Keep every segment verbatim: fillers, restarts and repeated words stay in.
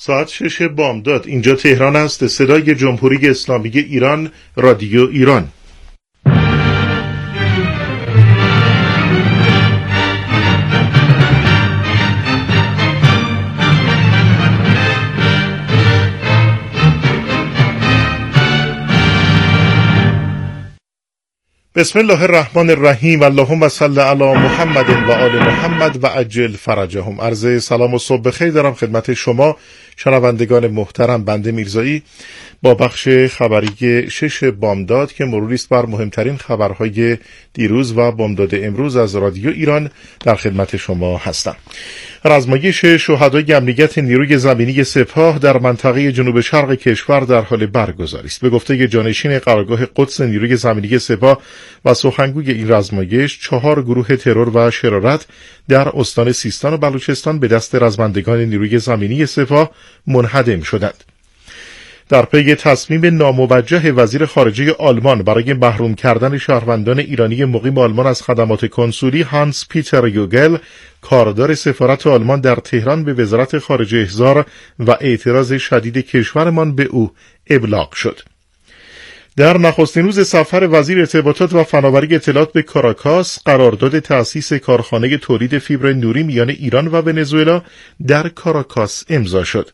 ساعت شش بامداد اینجا تهران است. صدای جمهوری اسلامی ایران، رادیو ایران. بسم الله الرحمن الرحیم. اللهم صل علی محمد و آل محمد و عجل فرجهم. عرض سلام و صبح بخیر دارم خدمت شما شنوندگان محترم. بنده میرزایی با بخش خبری شش بامداد که مروری است بر مهمترین خبرهای دیروز و بامداد امروز از رادیو ایران در خدمت شما هستم. رزمایش شهدای امنیت نیروی زمینی سپاه در منطقه جنوب شرق کشور در حال برگزاری است. به گفته جانشین قرارگاه قدس نیروی زمینی سپاه و سخنگوی این رزمایش، چهار گروه ترور و شرارت در استان سیستان و بلوچستان به دست رزمندگان نیروی زمینی سپاه منهدم شدند. در پی تصمیم ناموجه وزیر خارجه آلمان برای محروم کردن شهروندان ایرانی مقیم آلمان از خدمات کنسولی، هانس پیتر یوگل، کاردار سفارت آلمان در تهران، به وزارت خارجه احضار و اعتراض شدید کشورمان به او ابلاغ شد. در نخستین روز سفر وزیر ارتباطات و فناوری اطلاعات به کاراکاس، قرارداد تأسیس کارخانه تولید فیبر نوری میان ایران و ونزوئلا در کاراکاس امضا شد.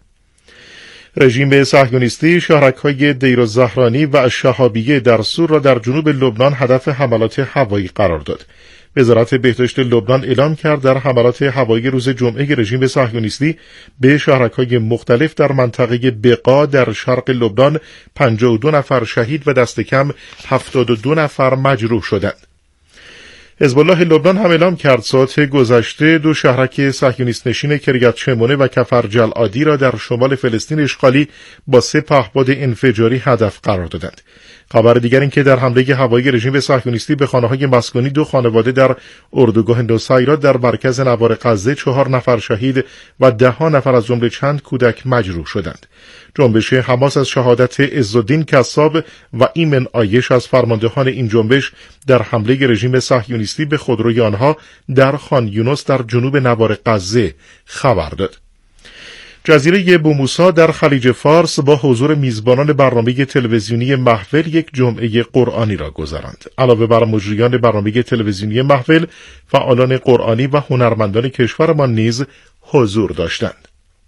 رژیم صهیونیستی شهرک‌های دیرالزهرانی و الشهابیه در سور را در جنوب لبنان هدف حملات هوایی قرار داد. وزارت بهداشت لبنان اعلام کرد در حملات هوایی روز جمعه رژیم صهیونیستی به شهرک‌های مختلف در منطقه بقا در شرق لبنان پنجاه و دو نفر شهید و دست کم هفتاد و دو نفر مجروح شدند. حزب الله لبنان هم اعلام کرد ساعت گذشته دو شهرک صهیونیست نشین کریت شمونه و کفر جلعادی را در شمال فلسطین اشغالی با سه پهپاد انفجاری هدف قرار دادند. خبر دیگر این که در حمله هوایی رژیم صهیونیستی به خانه‌های مسکونی دو خانواده در اردوگاه نوسیرات در مرکز نوار غزه چهار نفر شهید و ده ها نفر از جمله چند کودک مجروح شدند. جنبش حماس از شهادت عزالدین کساب و ایمن آیش از فرماندهان این جنبش در حمله رژیم صهیونیستی به خودروی آنها در خان یونس در جنوب نوار غزه خبر داد. جزیره بوموسا در خلیج فارس با حضور میزبانان برنامه تلویزیونی محفل یک جمعه قرآنی را گذراند. علاوه بر مجریان برنامه تلویزیونی محفل، فعالان قرآنی و هنرمندان کشورمان نیز حضور داشتند.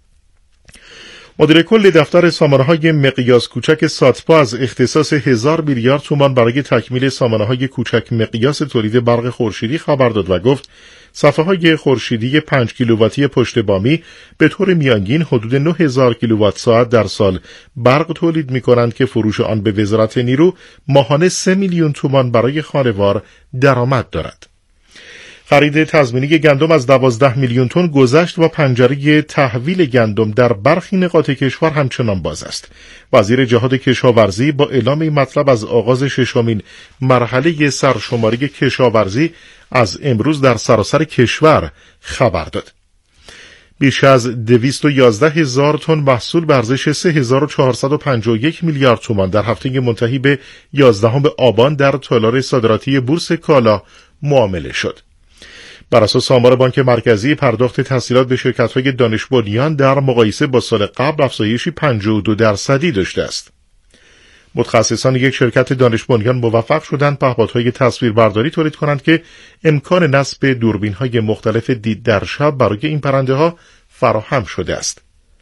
مدیر کل دفتر سامانه‌های مقیاس کوچک ساتپا از اختصاص هزار میلیارد تومان برای تکمیل سامانه‌های کوچک مقیاس تولید برق خورشیدی خبر داد و گفت صفحه‌های خورشیدی پنج کیلوواتی پشت بامی به طور میانگین حدود نه هزار کیلووات ساعت در سال برق تولید می‌کنند که فروش آن به وزارت نیرو ماهانه سه میلیون تومان برای خانوار درآمد دارد. خرید تضمینی گندم از دوازده میلیون تن گذشت و پنجره تحویل گندم در برخی نقاط کشور همچنان باز است. وزیر جهاد کشاورزی با اعلام این مطلب از آغاز ششمین مرحله سرشماری کشاورزی از امروز در سراسر کشور خبر داد. بیش از دویست و یازده هزار تن محصول به ارزش سه هزار و چهارصد و پنجاه و یک میلیارد تومان در هفته منتهی به یازدهم آبان در تالار صادراتی بورس کالا معامله شد. بر اساس آمار بانک مرکزی، پرداخت تسهیلات به شرکت‌های دانش بنیان در مقایسه با سال قبل افزایشی پنجاه و دو درصدی داشته است. متخصصان یک شرکت دانش بنیان موفق شدند پهپادهای تصویربرداری تولید کنند که امکان نصب دوربین‌های مختلف دید در شب برای این پرنده‌ها فراهم شده است.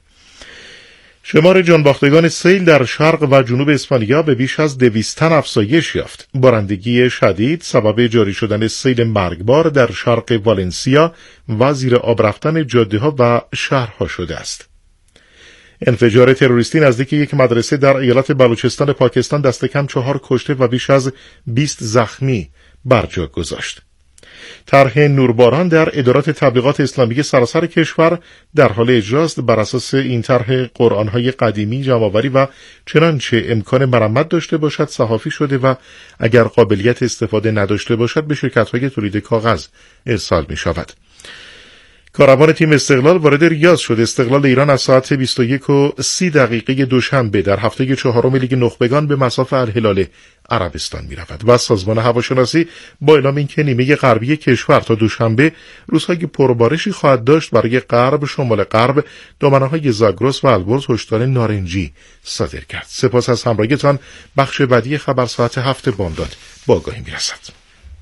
شمار جانباختگان سیل در شرق و جنوب اسپانیا به بیش از دویست تن افزایش یافت. بارندگی شدید سبب جاری شدن سیل مرگبار در شرق والنسیا و زیر آب رفتن جاده‌ها و شهرها شده است. انفجار تروریستی نزدیک یک مدرسه در ایالت بلوچستان پاکستان دست کم چهار کشته و بیش از بیست زخمی بر جا گذاشت. طرح نورباران در ادارات تبلیغات اسلامی سراسر کشور در حال اجراست. بر اساس این طرح قرآن‌های قدیمی جمع‌آوری و چنانچه امکان مرمت داشته باشد صحافی شده و اگر قابلیت استفاده نداشته باشد به شرکت‌های تولید کاغذ ارسال می‌شود. کاروان تیم استقلال وارد ریاض شد. استقلال ایران از ساعت بیست و یک و سی دقیقه دوشنبه در هفته چهارم لیگ نخبگان به مصاف الهلال عربستان می رود و سازمان هواشناسی با اعلام اینکه نیمه غربی کشور تا دوشنبه روزهای پربارشی خواهد داشت، برای غرب، شمال غرب، دامنه‌های زاگرس و البرز هشدار نارنجی صادر کرد. سپاس از همراهیتان. بخش بعدی خبر ساعت هفت بامداد با آگاهی می رسد.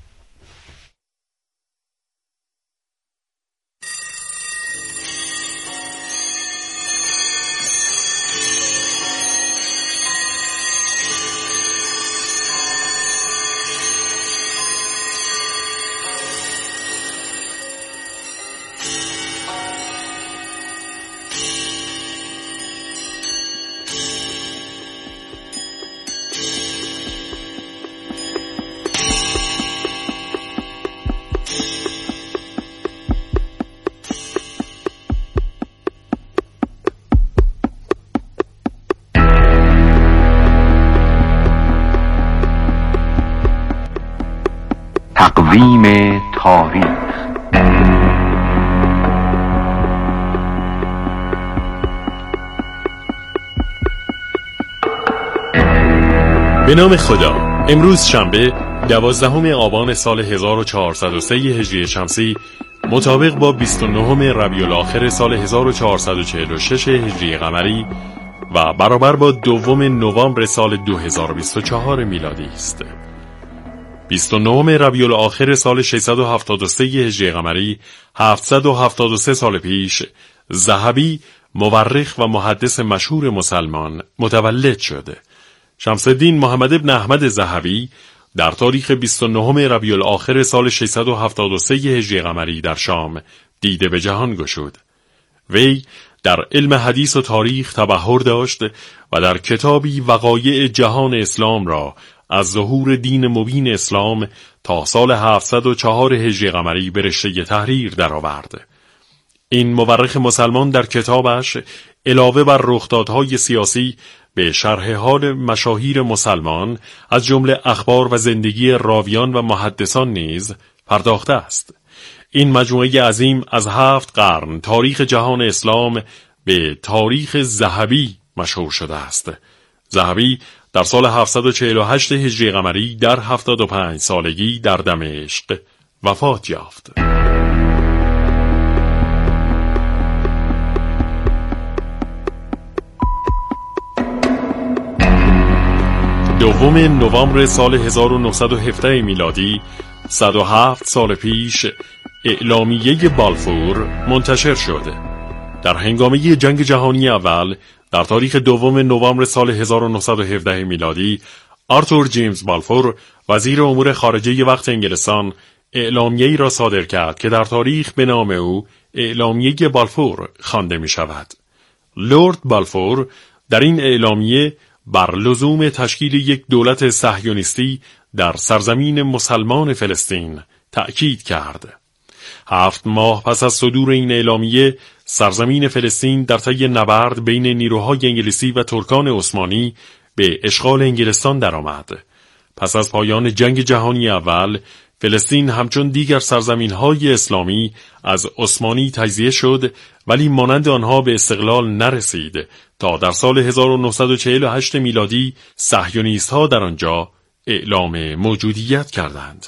تقویم تاریخ. به نام خدا. امروز شنبه دوازدهم آبان سال هزار و چهارصد و سه هجری شمسی مطابق با بیست و نهم ربیع الاخر سال هزار و چهارصد و چهل و شش هجری قمری و برابر با دوم نوامبر سال دو هزار و بیست و چهار میلادی است. بیست و نهم ربیع الاخر سال ششصد و هفتاد و سه هجری قمری، هفتصد و هفتاد و سه سال پیش، ذهبی مورخ و محدث مشهور مسلمان متولد شد. شمس الدین محمد ابن احمد ذهبی در تاریخ بیست و نهم ربیع الاخر سال ششصد و هفتاد و سه هجری قمری در شام دیده به جهان گشود. وی در علم حدیث و تاریخ تبحر داشت و در کتابی وقایع جهان اسلام را از ظهور دین مبین اسلام تا سال هفتصد و چهار هجری قمری به رشته تحریر درآورد. این مورخ مسلمان در کتابش علاوه بر رخدادهای سیاسی به شرح حال مشاهیر مسلمان از جمله اخبار و زندگی راویان و محدثان نیز پرداخته است. این مجموعه عظیم از هفت قرن تاریخ جهان اسلام به تاریخ ذهبی مشهور شده است. ذهبی در سال هفتصد و چهل و هشت هجری قمری در هفتاد و پنج سالگی در دمشق وفات یافت. دوم نوامبر سال هزار و نهصد و هفده میلادی، صد و هفت سال پیش، اعلامیه بالفور منتشر شد. در هنگامه جنگ جهانی اول در تاریخ دوم نوامبر سال هزار و نهصد و هفده میلادی، آرتور جیمز بالفور وزیر امور خارجه وقت انگلستان اعلامیه‌ای را صادر کرد که در تاریخ به نام او اعلامیه بالفور خوانده می شود. لورد بالفور در این اعلامیه بر لزوم تشکیل یک دولت صهیونیستی در سرزمین مسلمان فلسطین تأکید کرد. هفت ماه پس از صدور این اعلامیه، سرزمین فلسطین در طی نبرد بین نیروهای انگلیسی و ترکان عثمانی به اشغال انگلستان درآمد. پس از پایان جنگ جهانی اول، فلسطین همچون دیگر سرزمین‌های اسلامی از عثمانی تجزیه شد، ولی مانند آنها به استقلال نرسید تا در سال هزار و نهصد و چهل و هشت میلادی صهیونیست‌ها در آنجا اعلام موجودیت کردند.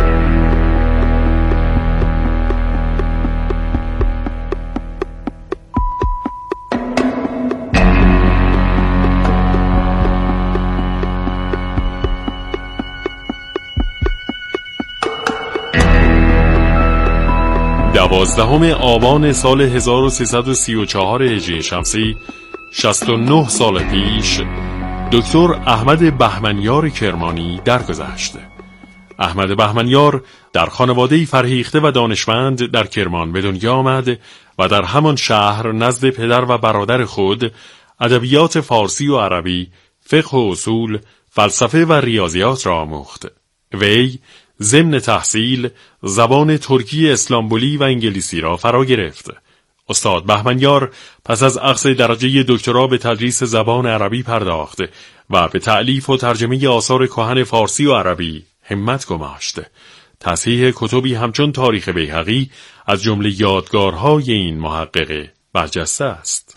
دوازدهم آبان سال هزار و سیصد و سی و چهار هجری شمسی، شصت و نه سال پیش، دکتر احمد بهمنیار کرمانی درگذشت. احمد بهمنیار در خانواده‌ای فرهیخته و دانشمند در کرمان به دنیا آمد و در همان شهر نزد پدر و برادر خود ادبیات فارسی و عربی، فقه و اصول، فلسفه و ریاضیات را آموخت. وی ضمن تحصیل زبان ترکی، اسلامبولی و انگلیسی را فرا گرفت. استاد بهمنیار پس از اخذ درجه دکترا به تدریس زبان عربی پرداخت و به تألیف و ترجمه آثار کهن فارسی و عربی همت گماشت. تصحیح کتبی همچون تاریخ بیهقی از جمله یادگارهای این محقق برجسته است.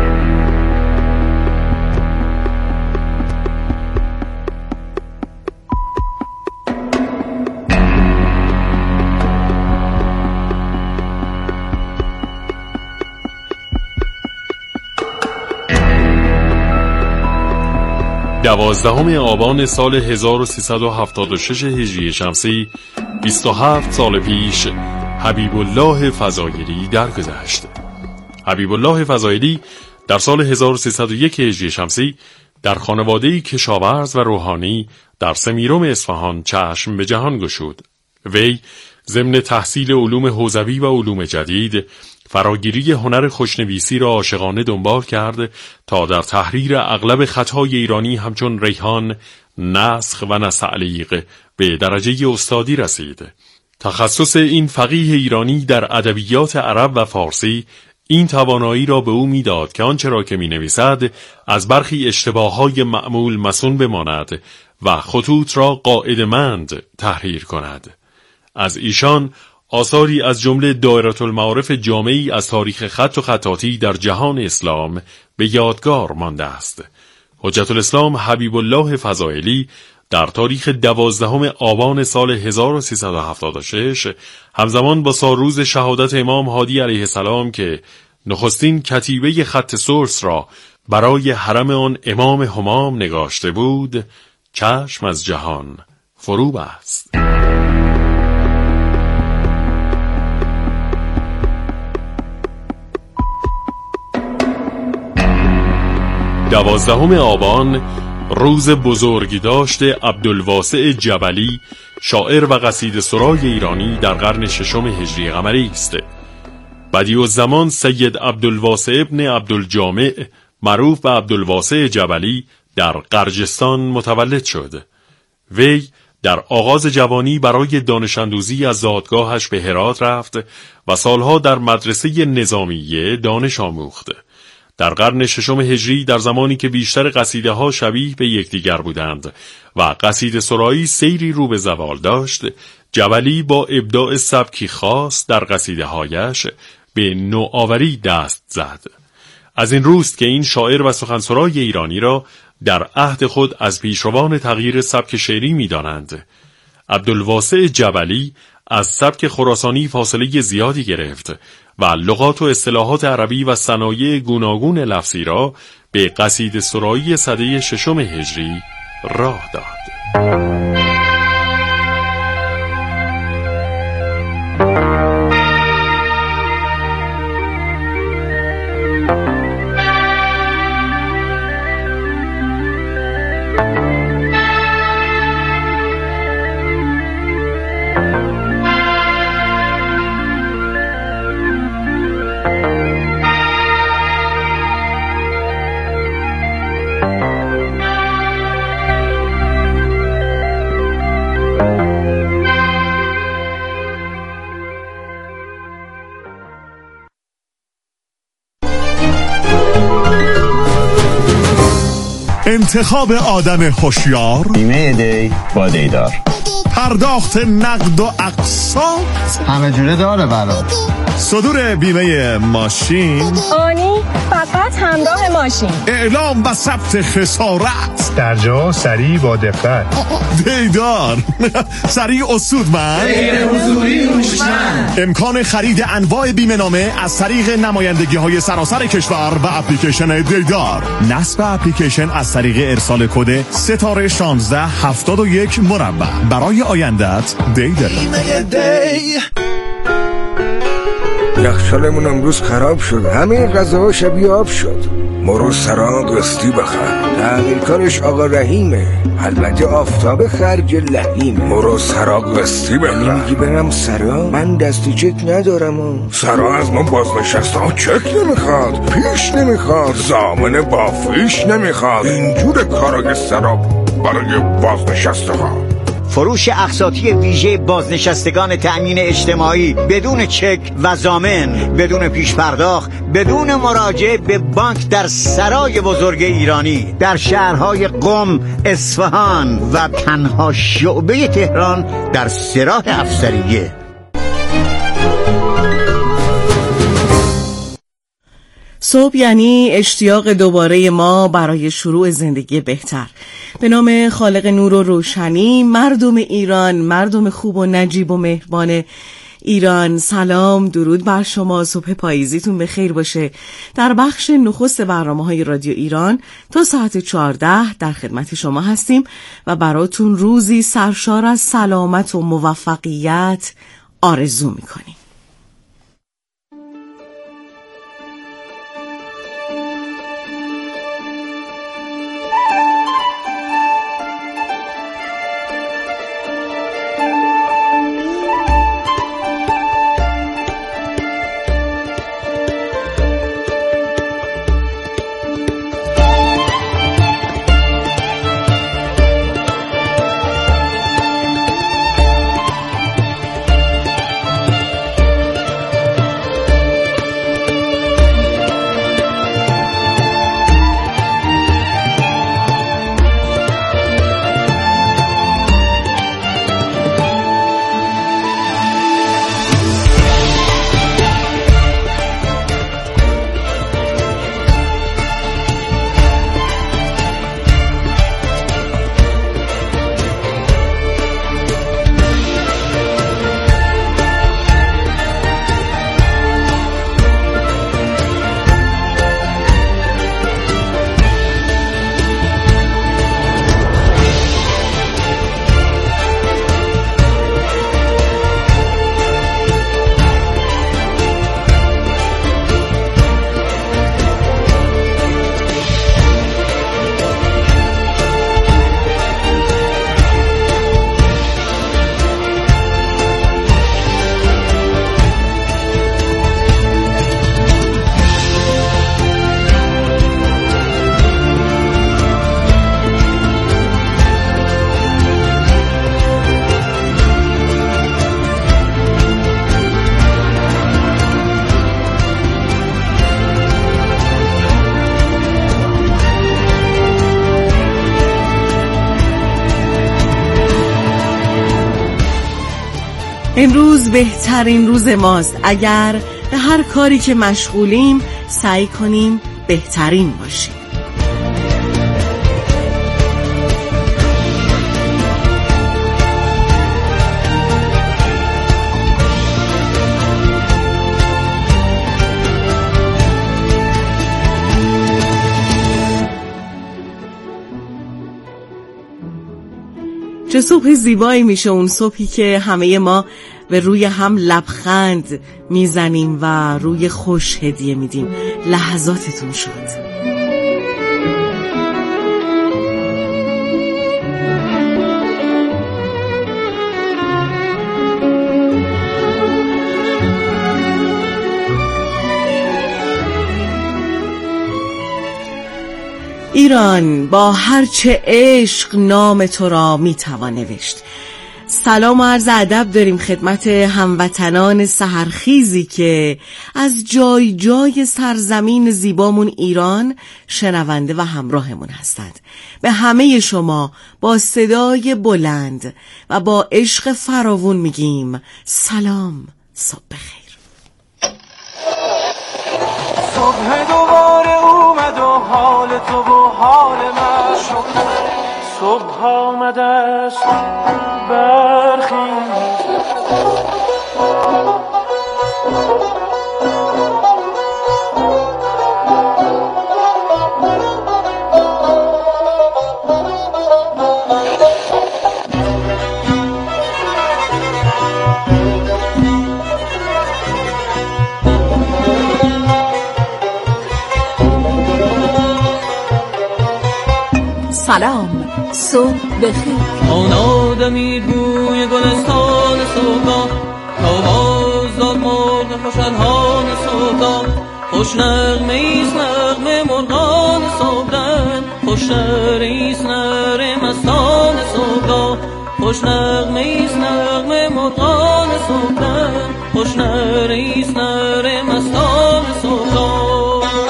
دوازدهم آبان سال هزار و سیصد و هفتاد و شش هجری شمسی، بیست و هفت سال پیش، حبیب الله فضایلی درگذشت. حبیب الله فضایلی در سال هزار و سیصد و یک هجری شمسی در خانواده‌ای کشاورز و روحانی در سمیرم اصفهان چشم به جهان گشود. وی ضمن تحصیل علوم حوزوی و علوم جدید، فراگیری هنر خوشنویسی را عاشقانه دنبال کرد تا در تحریر اغلب خطهای ایرانی همچون ریحان، نسخ و نستعلیق به درجه استادی رسید. تخصص این فقیه ایرانی در ادبیات عرب و فارسی این توانایی را به او میداد که آنچه را که می نویسد از برخی اشتباههای معمول مصون بماند و خطوط را قاعده‌مند تحریر کند. از ایشان آثاری از جمله دایره المعارف جامعی از تاریخ خط و خطاطی در جهان اسلام به یادگار مانده است. حجت الاسلام حبیب الله فضایلی در تاریخ دوازدهم آبان سال هزار و سیصد و هفتاد و شش همزمان با سالروز شهادت امام هادی علیه السلام که نخستین کتیبه خط سرس را برای حرم آن امام همام نگاشته بود، چشم از جهان فرو بست. دوازدهم آبان روز بزرگی داشته عبدالواسع جبلی، شاعر و قصیده سرای ایرانی در قرن ششم هجری قمری است. بدیعالزمان سید عبدالواسع ابن عبدالجامع معروف به عبدالواسع جبلی در قرجستان متولد شد. وی در آغاز جوانی برای دانش‌اندوزی از زادگاهش به هرات رفت و سالها در مدرسه نظامیه دانش آموخت. در قرن ششم هجری، در زمانی که بیشتر قصیده ها شبیه به یکدیگر بودند و قصیده سرایی سیری رو به زوال داشت، جبلی با ابداع سبکی خاص در قصیده هایش به نوآوری دست زد. از این روست که این شاعر و سخنسرای ایرانی را در عهد خود از پیشروان تغییر سبک شعری می دانند. عبدالواسع جبلی از سبک خراسانی فاصله زیادی گرفت و لغات و اصطلاحات عربی و صنایع گوناگون لفظی را به قصیده سرایی سده ششم هجری راه داد. انتخاب آدم هوشیار، بیمه دی با دیدار، پرداخت نقد و اقساط همه جوره داره برات، صدور بیمه ماشین آنی فقط همراه ماشین، اعلام و ثبت خسارت در جا سریع با دقت، دیدار سریع اصودمند، غیر حضوری هوشمند، امکان خرید انواع بیمه نامه از طریق نمایندگی های سراسر کشور و اپلیکیشن دیدار، نصب اپلیکیشن از طریق ارسال کد ستاره شانزده هفتاد و یک مربع. برای آیندت دیدار. دی یخچالمون امروز خراب شد، همه غذاها شبیه آب شد. مرو سرا قسطی بخر، تعمیرکارش آقا رحیمه، البته آفتاب خرج لحیمه. مرو سرا قسطی بخر. میگی برم سرا؟ من دستی چک ندارم و. سرا از ما بازنشسته ها چک نمیخواد، پیش نمیخواد، ضامن بافیش نمیخواد. اینجور کارای سرا برای بازنشسته ها. فروش اقساطی ویژه بازنشستگان تأمین اجتماعی بدون چک و ضامن، بدون پیش پرداخت، بدون مراجعه به بانک در سرای بزرگ ایرانی در شهرهای قم، اصفهان و تنها شعبه تهران در سراح افسریه. صبح یعنی اشتیاق دوباره ما برای شروع زندگی بهتر. به نام خالق نور و روشنی، مردم ایران، مردم خوب و نجیب و مهربان ایران، سلام، درود بر شما. صبح پاییزیتون بخیر باشه. در بخش نخست برنامه‌های رادیو ایران تا ساعت چهارده در خدمت شما هستیم و براتون روزی سرشار از سلامت و موفقیت آرزو میکنیم. امروز بهترین روز ماست. اگر به هر کاری که مشغولیم سعی کنیم بهترین باشیم. چه صبح زیبایی میشه اون صبحی که همه ما به روی هم لبخند میزنیم و روی خوش هدیه میدیم. لحظاتتون شد. ایران، با هرچه عشق نام تو را میتوان نوشت. سلام و عرض ادب داریم خدمت هموطنان سحرخیزی که از جای جای سرزمین زیبامون ایران شنونده و همراهمون هستند. به همه شما با صدای بلند و با عشق فراوون میگیم سلام، صبح بخیر. صبح دوباره اومد و حال تو و حال من شد. صبح آمده است برخیز، سلام، صبح بخیر. آن آدمی بوی گلستان صبح تا باز داد مرغ خوشحالان صبح. خوش نغمه ایست نغمه مرغان صبح، خوش نره ایست نره مستان صبح. خوش نغمه ایست نغمه مرغان صبحدم، خوش نره ایست نره مستان صبحدم.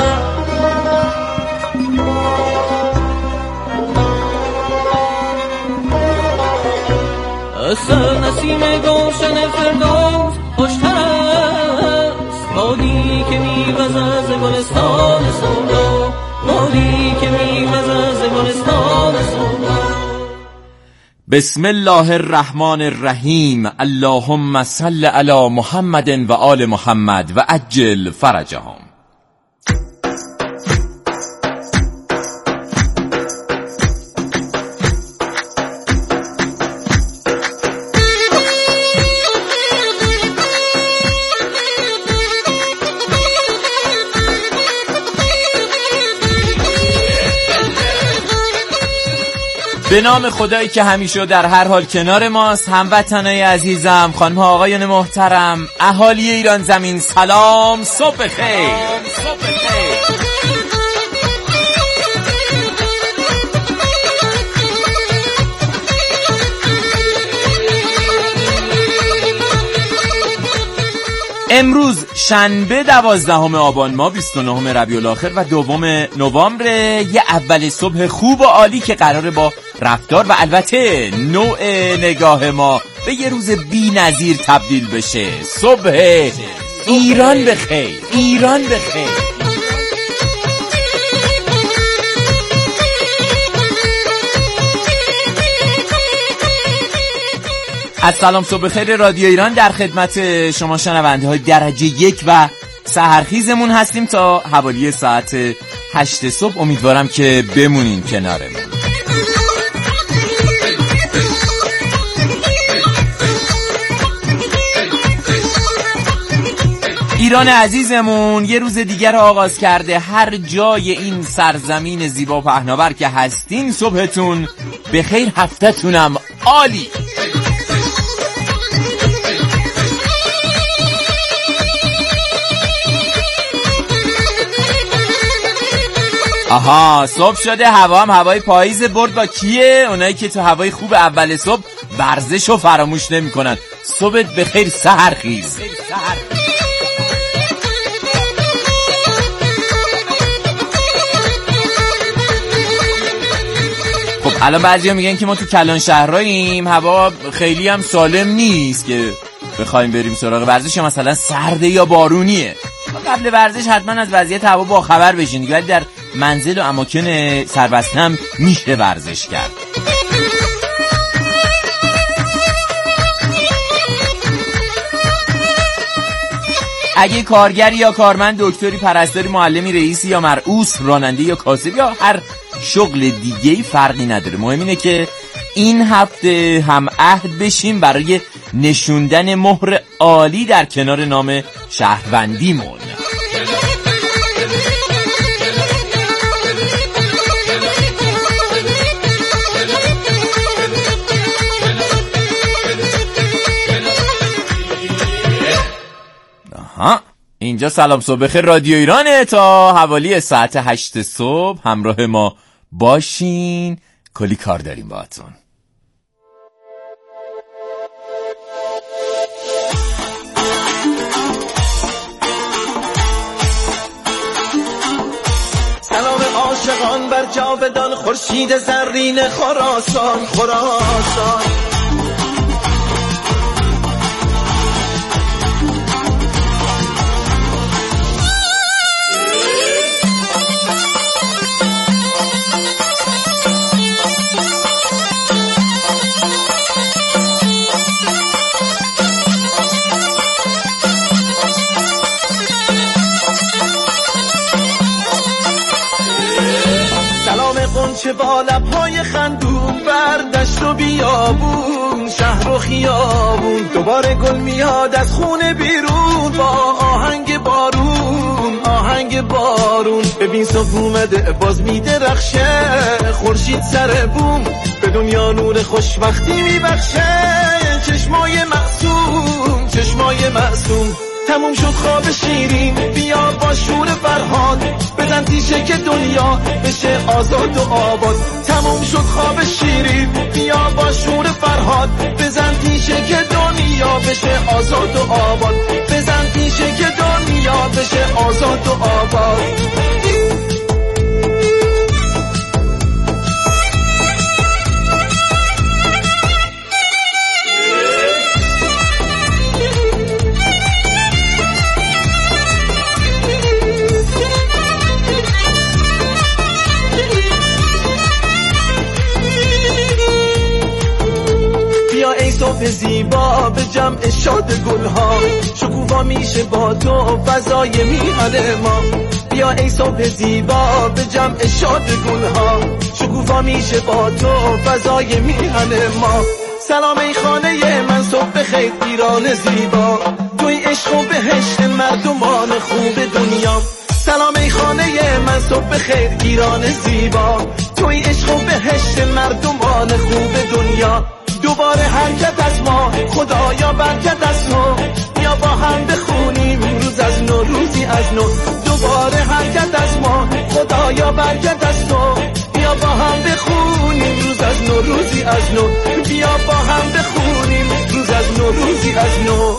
سر نسیم گلشن فردوس خوشتر است، بادی که میوزد از گلستان صبح، بادی که میوزد از گلستان صبح. بسم الله الرحمن الرحیم. اللهم صل علی محمد و آل محمد و عجل فرجهم. به نام خدایی که همیشه در هر حال کنار ماست. هموطنای عزیزم، خانم ها آقایان محترم، اهالی ایران زمین، سلام، صبح بخیر. امروز شنبه دوازدهم آبان ماه بیست و نهم ربیع الاخر و دوم نوامبر، یه اول صبح خوب و عالی که قراره با رفتار و البته نوع نگاه ما به یه روز بی نظیر تبدیل بشه. صبح ایران بخیر، ایران بخیر. از سلام صبح خیر رادیو ایران در خدمت شما شنونده های درجه یک و سحرخیزمون هستیم تا حوالی ساعت هشت صبح. امیدوارم که بمونین کنارمون. ایران عزیزمون یه روز دیگر رو آغاز کرده. هر جای این سرزمین زیبا پهناور که هستین صبحتون بخیر، هفته‌تونم عالی. آها، صبح شده، هوا هم هوای پاییز برد. با کیه؟ اونایی که تو هوای خوب اول صبح ورزش رو فراموش نمی کنن. صبحت بخیر سحرخیز. خب الان بعضی ها میگن که ما تو کلان شهراییم، هوا خیلی هم سالم نیست که بخوایم بریم سراغ ورزش، یا مثلا سرده یا بارونیه. قبل ورزش حتما از وضعیت هوا با خبر بشین، ولی در منزل و اماکن سربسته هم میشه ورزش کرد. اگه کارگری یا کارمند، دکتری، پرستاری، معلمی، رئیسی یا مرعوس، راننده یا کاسب یا هر شغل دیگه‌ای فرقی نداره، مهم اینه که این هفته هم عهد بشیم برای نشوندن مهر عالی در کنار نام شهروندیمون. آها، اینجا سلام صبح بخیر رادیو ایرانه. تا حوالی ساعت هشت صبح همراه ما باشین، کلی کار داریم باهاتون. سلام عاشقان بر جاودان، خورشید زرین خراسان خراسان. چه با لب‌های خندون بر دشت و بیابون، شهر و خیابون، دوباره گل میاد از خونه بیرون با آهنگ بارون، آهنگ بارون. ببین صبح اومده باز میدرخشه، خورشید سر بوم به دنیا نور خوشبختی میبخشه. چشمای معصوم، چشمای معصوم، تموم شد خواب شیرین، بیا با شور فرهاد بزن بزن تیشه که دنیا بشه آزاد و آباد. تموم شد خواب شیرین بیا با شور فرهاد. بزن تیشه که دنیا بشه آزاد و آباد. بزن تیشه که دنیا بشه آزاد و آباد. صبح زیبا به جمع شاد گلها، شکوفا میشه با تو فضای میهن ما. بیا ای صبح زیبا به جمع شاد گلها، شکوفا میشه با تو فضای میهن ما. سلام ای خانه من صبح بخیر ایران زیبا، توی عشق و بهشت مردمان خوب دنیا. سلام ای خانه من صبح بخیر ایران زیبا، توی عشق و بهشت مردمان خوب دنیا. دوباره حرکت از ما خدایا برکت از نو، بیا با هم بخونیم روز از نو روزی از نو. دوباره حرکت از ما خدایا برکت از نو، بیا با هم بخونیم روز از نو روزی از نو. بیا با هم بخونیم روز از نو روزی از نو.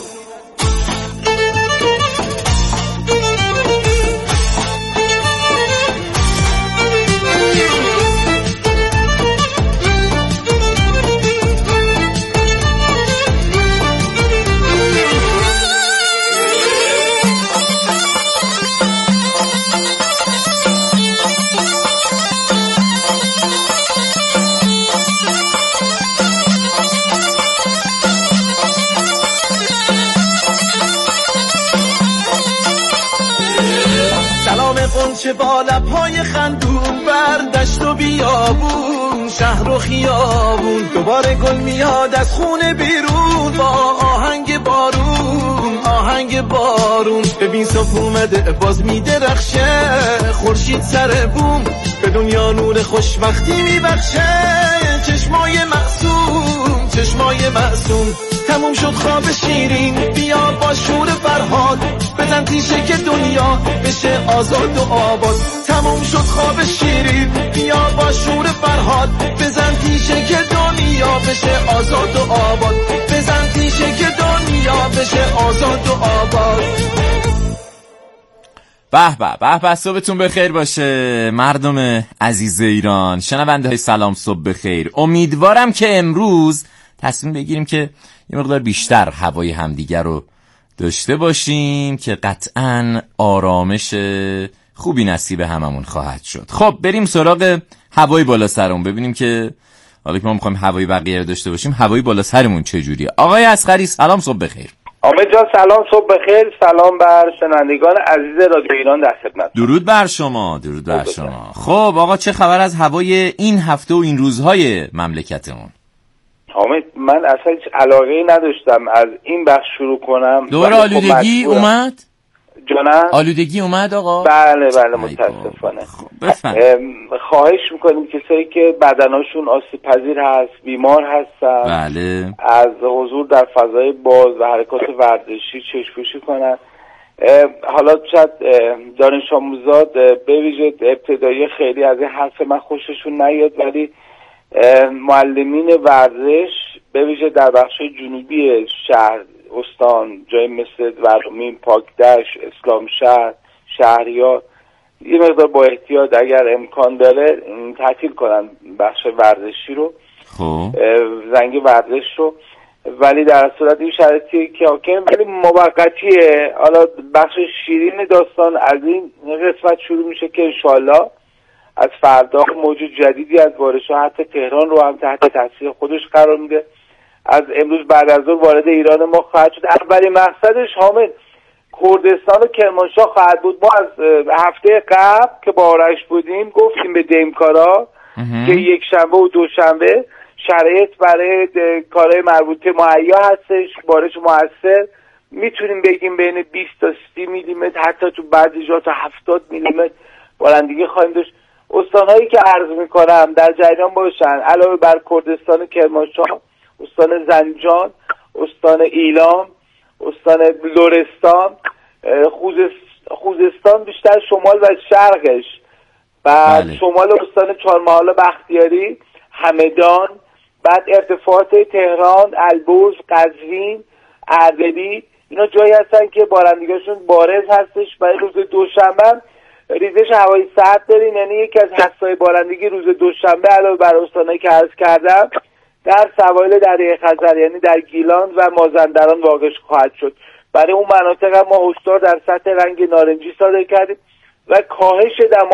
چه با لب‌های خندون بر دشت و بیابون، شهر و خیابون دوباره گل میاد از خونه بیرون با آهنگ بارون آهنگ بارون. ببین صبح اومده باز میدرخشه، خورشید سر بوم به دنیا نور خوشبختی میبخشه. چشمای معصوم چشمای معصوم، تموم شد خواب شیرین بیا با شور فرهاد. بزن تیشه که دنیا بشه آزاد و آباد. تموم شد خواب شیرین بیا با شور فرهاد. بزن تیشه که دنیا بشه آزاد و آباد. بزن تیشه که دنیا بشه آزاد و آباد. به به به به، صبحتون بخیر باشه مردم عزیز ایران. شنونده های سلام، صبح بخیر. امیدوارم که امروز تصمیم بگیریم که یه مقدار بیشتر هوای همدیگر رو داشته باشیم که قطعاً آرامش خوبی نصیب هممون خواهد شد. خب بریم سراغ هوای بالا سرمون، ببینیم که حالا که ما میخوایم هوای بقیه رو داشته باشیم هوای بالا سرمون چجوریه. آقای اصغری سلام، صبح بخیر. آمد جان سلام، صبح بخیر. سلام بر شنوندگان عزیز رادیو ایران در خدمت. درود بر شما، درود بر شما. خب آقا چه خبر از هوای این هفته و این روزهای مملکتمون؟ حامد من اصلا هیچ علاقه‌ای نداشتم از این بخش شروع کنم. دور آلودگی خب اومد؟ جانم؟ آلودگی اومد آقا؟ بله بله متاسفانه. خب خواهش میکنیم کسایی که بدناشون آسیب پذیر هست، بیمار هستن، بله، از حضور در فضای باز و حرکات ورزشی چشم‌پوشی کنن. حالا شاید دانش آموزات به ویژه ابتدایی خیلی از این حرف من خوششون نیاد، ولی معلمین ورزش به ویژه در بخش جنوبی شهر استان جای مثل ورامین، پاکدشت، اسلام شهر، شهریار یه مقدار با احتیاط اگر امکان داره تعطیل کنن بخش ورزشی رو، خب زنگ ورزش رو، ولی در صورت این شرایطی که حاکم ولی موقتیه. حالا بخش شیرین داستان از این قسمت شروع میشه که انشالله از فردا موج جدیدی از بارش‌ها حتی تهران رو هم تحت تاثیر خودش قرار میده. از امروز بعد از ظهر وارد ایران ما خواهد شد. اولین مقصدش حامد کردستان و کرمانشاه خواهد بود. ما از هفته قبل که با آرش بودیم گفتیم به دیمکارا که یک شنبه و دوشنبه شرایط برای کارهای مربوطه مهیا هستش، بارش موثر میتونیم بگیم بین بیست تا سی میلیمتر حتی تو بعضی جا تا هفتاد میلیمتر بارندگی خواهیم داشت. استانهایی که عرض میکنم در جریان باشن علاوه بر کردستان و کرمانشاه، استان زنجان، استان ایلام، استان لرستان، خوزستان خوزستان بیشتر شمال و شرقش، بعد بله. شمال استان چهارمحال بختیاری، همدان، بعد ارتفاعات تهران، البرز، قزوین، اردبیل، اینا جایی هستن که بارندگیشون بارز هستش. برای روز دوشنبه ریزش هوای سرد داریم، یعنی یکی از حسای بارندگی روز دوشنبه علاوه بر استانایی که عرض کردم در سواحل دریای خزر یعنی در گیلان و مازندران واقع خواهد شد. برای اون مناطق ما هشدار در سطح رنگ نارنجی صادر کردیم و کاهش دما